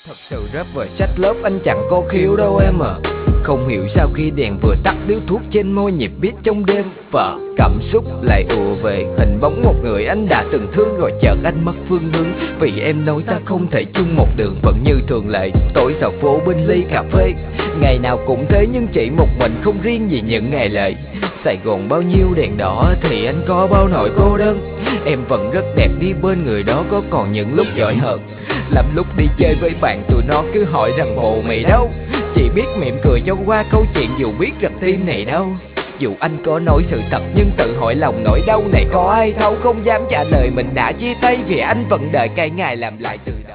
Thật sự rap về sách lớp anh chẳng có khiếu đâu em à. Không hiểu sao khi đèn vừa tắt điếu thuốc trên môi nhịp beat trong đêm, và cảm xúc lại ùa về hình bóng một người anh đã từng thương, rồi chợt anh mất phương hướng vì em nói ta không thể chung một đường. Vẫn như thường lệ tối dạo phố bên ly cà phê, ngày nào cũng thế nhưng chỉ một mình không riêng gì những ngày lễ. Sài Gòn bao nhiêu đèn đỏ thì anh có bao nỗi cô đơn, em vẫn rất đẹp đi bên người đó. Có còn những lúc giỏi hơn, làm lúc đi chơi với bạn tụi nó cứ hỏi rằng bộ mày đâu, chỉ biết mỉm cười cho qua câu chuyện dù biết rằng tim này đâu. Dù anh có nói sự thật nhưng tự hỏi lòng nỗi đau này có ai thấu, không dám trả lời mình đã chia tay vì anh vẫn đợi cái ngày làm lại từ đầu.